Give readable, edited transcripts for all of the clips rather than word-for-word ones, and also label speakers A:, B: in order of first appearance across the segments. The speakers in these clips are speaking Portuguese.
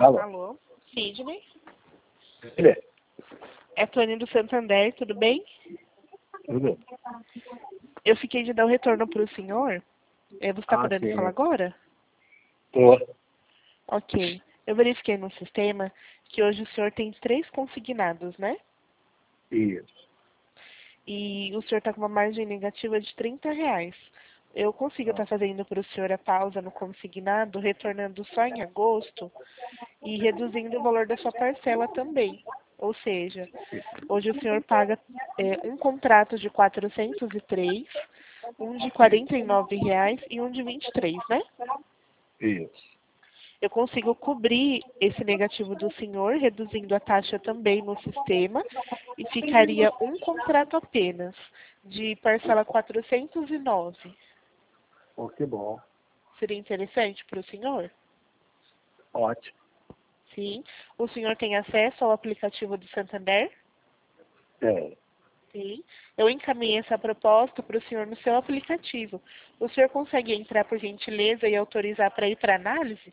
A: Alô?
B: Alô? Sidney?
A: Ele?
B: É Tony do Santander, tudo bem?
A: Tudo bem?
B: Eu fiquei de dar o retorno para o senhor. Você está podendo
A: sim.
B: falar agora?
A: Tô.
B: Ok. Eu verifiquei no sistema que hoje o senhor tem 3 consignados, né?
A: Isso.
B: E o senhor está com uma margem negativa de R$ 30. Eu consigo estar fazendo para o senhor a pausa no consignado, retornando só em agosto e reduzindo o valor da sua parcela também. Ou seja, hoje o senhor paga um contrato de 403, um de R$ 49 e um de 23, né?
A: Isso.
B: Eu consigo cobrir esse negativo do senhor, reduzindo a taxa também no sistema, e ficaria um contrato apenas, de parcela 409.
A: Pô, que bom.
B: Seria interessante para o senhor?
A: Ótimo.
B: Sim. O senhor tem acesso ao aplicativo do Santander?
A: É.
B: Sim. Eu encaminhei essa proposta para o senhor no seu aplicativo. O senhor consegue entrar, por gentileza, e autorizar para ir para análise?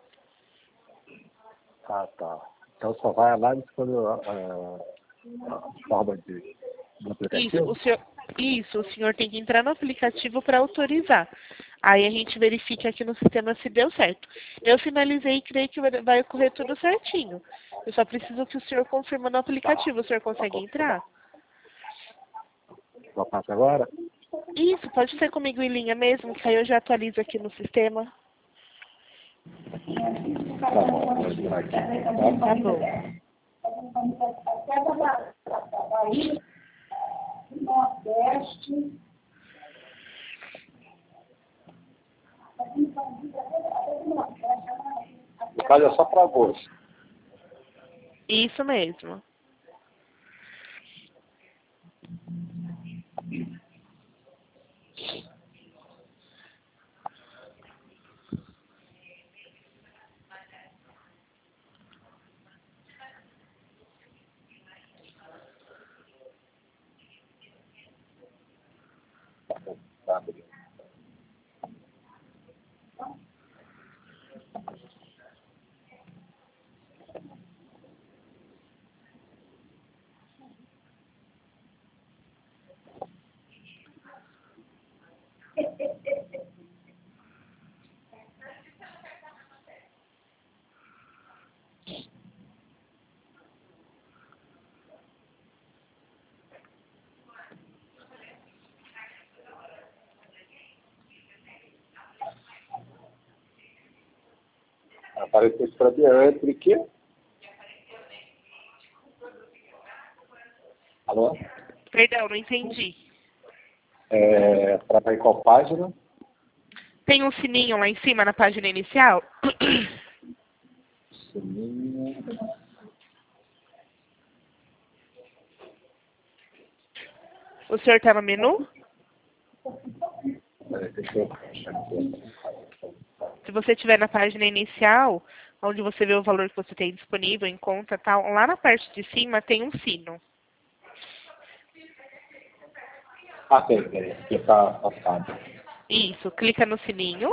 A: Ah, tá. Então só vai análise quando a forma do aplicativo?
B: Isso, o senhor tem que entrar no aplicativo para autorizar. Aí a gente verifica aqui no sistema se deu certo. Eu finalizei e creio que vai ocorrer tudo certinho. Eu só preciso que o senhor confirme no aplicativo. O senhor consegue entrar?
A: Só passa agora?
B: Isso, pode ser comigo em linha mesmo, que aí eu já atualizo aqui no sistema.
A: Tá bom, vou entrar aqui.
B: Tá bom.
A: No caso é só para agosto.
B: Isso mesmo.
A: Tá, beleza. Apareceu para entre que? Alô?
B: Perdão, não entendi.
A: Para qual página?
B: Tem um sininho lá em cima na página inicial?
A: Sininho.
B: O senhor está no menu?
A: Peraí, deixa eu achar aqui.
B: Se você estiver na página inicial, onde você vê o valor que você tem disponível em conta, tal, lá na parte de cima tem um sino.
A: Ah, tem. Aqui está passado.
B: Isso, clica no sininho.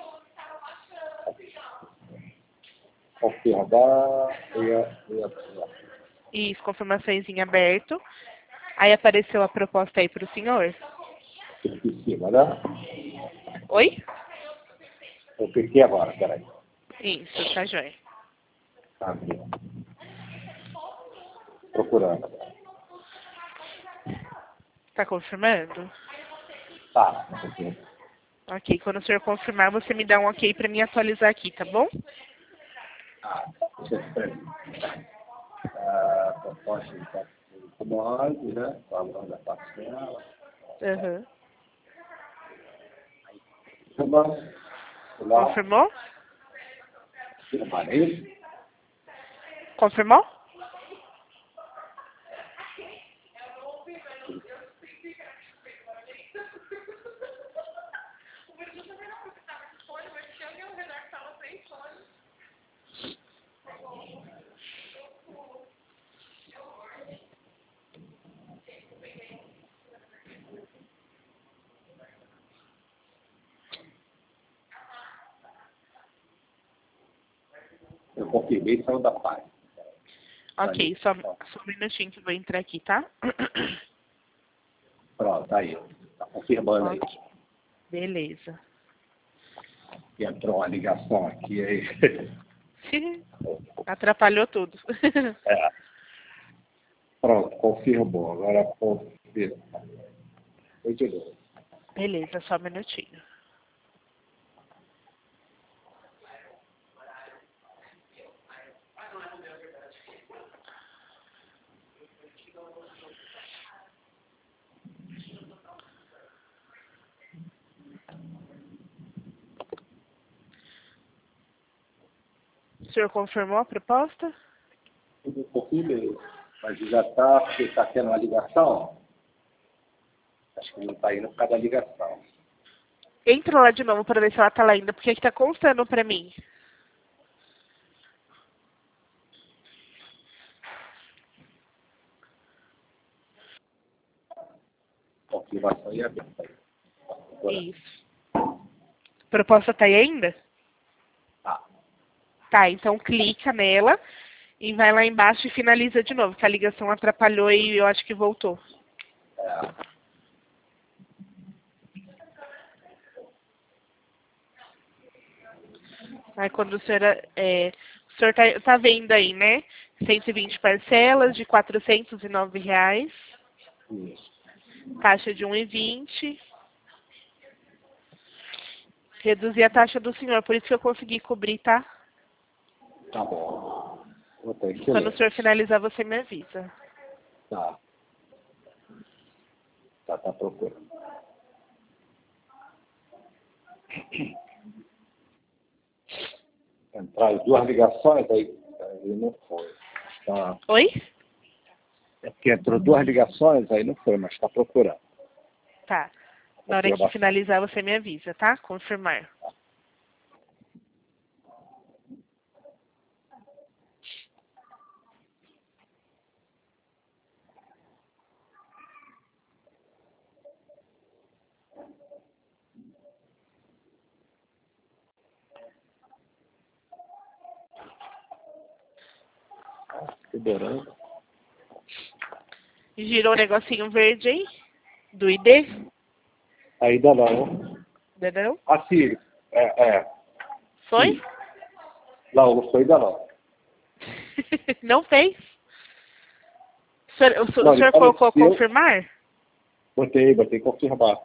A: Confirmar
B: Isso, confirmações em aberto. Aí apareceu a proposta aí para o senhor.
A: clique em cima, né?
B: Oi?
A: Eu cliquei agora, peraí.
B: Isso, tá joia.
A: Tá aqui. Procurando.
B: Tá confirmando?
A: Tá, aqui.
B: Ok, quando o senhor confirmar, você me dá um ok para me atualizar aqui, tá bom?
A: Deixa eu ver. Proposta de commodities, né? Falando da parcela.
B: Uhum.
A: Confirmar.
B: Confirmou?
A: Firmarei.
B: Confirmou?
A: Eu confirmei, saiu da página.
B: Ok, só um minutinho que eu vou entrar aqui, tá?
A: Pronto, tá aí. Tá confirmando aí.
B: Ok, beleza.
A: E entrou uma ligação aqui aí.
B: Atrapalhou tudo.
A: É. Pronto, confirmou. Agora confirma. Foi de novo.
B: Beleza, só um minutinho. O senhor confirmou a proposta?
A: Tudo confirmei. Mas já está, porque está tendo uma ligação. Acho que não está indo por causa da ligação.
B: Entra lá de novo para ver se ela tá lá ainda, porque aqui tá constando pra mim.
A: Confirmação e aberta. Agora,
B: Isso. Proposta tá aí ainda?
A: tá.
B: Tá, então clica nela e vai lá embaixo e finaliza de novo, que a ligação atrapalhou e eu acho que voltou.
A: É.
B: Aí quando o senhor tá vendo aí, né? 120 parcelas de R$ 409,
A: Isso.
B: taxa de 1,20. Reduzir a taxa do senhor, por isso que eu consegui cobrir, tá?
A: Tá bom. Vou ter que
B: Quando o
A: ler.
B: senhor finalizar, você me avisa.
A: Tá. Tá procurando. Entraram duas ligações, aí não foi. Tá.
B: Oi?
A: É porque entrou duas ligações, aí não foi, mas está procurando.
B: Tá. Na hora que finalizar, você me avisa, tá? Confirmar.
A: Liberando.
B: Girou o negocinho verde aí? Do ID?
A: Ainda não.
B: Ainda não?
A: Assim,
B: Foi?
A: Sim. Não foi ainda não.
B: Não fez? O
A: Não,
B: senhor colocou confirmar?
A: Botei confirmar.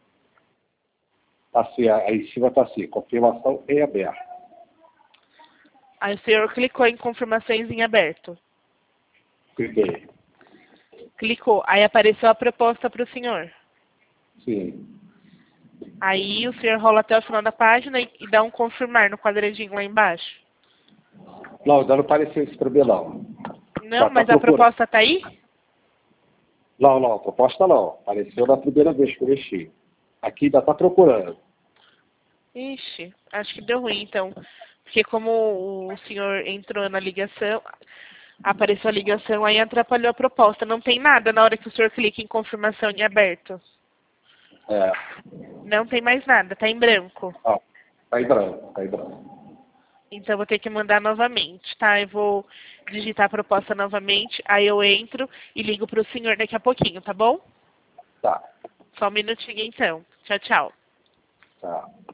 A: Assim, aí em cima está assim, confirmação em aberto.
B: Aí o senhor clicou em confirmações em aberto.
A: Cliquei.
B: Clicou. Aí apareceu a proposta para o senhor.
A: Sim.
B: Aí o senhor rola até o final da página e dá um confirmar no quadradinho lá embaixo.
A: Não, ainda não apareceu esse para mim, não.
B: Não, mas a proposta tá aí?
A: Não, a proposta não. Apareceu na primeira vez que eu mexi. Aqui ainda está procurando.
B: Ixi, acho que deu ruim então. Porque como o senhor entrou na ligação, apareceu a ligação, aí atrapalhou a proposta. Não tem nada na hora que o senhor clica em confirmação em aberto.
A: É.
B: Não tem mais nada, tá em branco.
A: Ah, tá em branco.
B: Então eu vou ter que mandar novamente, tá? Eu vou digitar a proposta novamente, aí eu entro e ligo pro senhor daqui a pouquinho, tá bom?
A: Tá.
B: Só um minutinho então. Tchau, tchau.
A: Tá.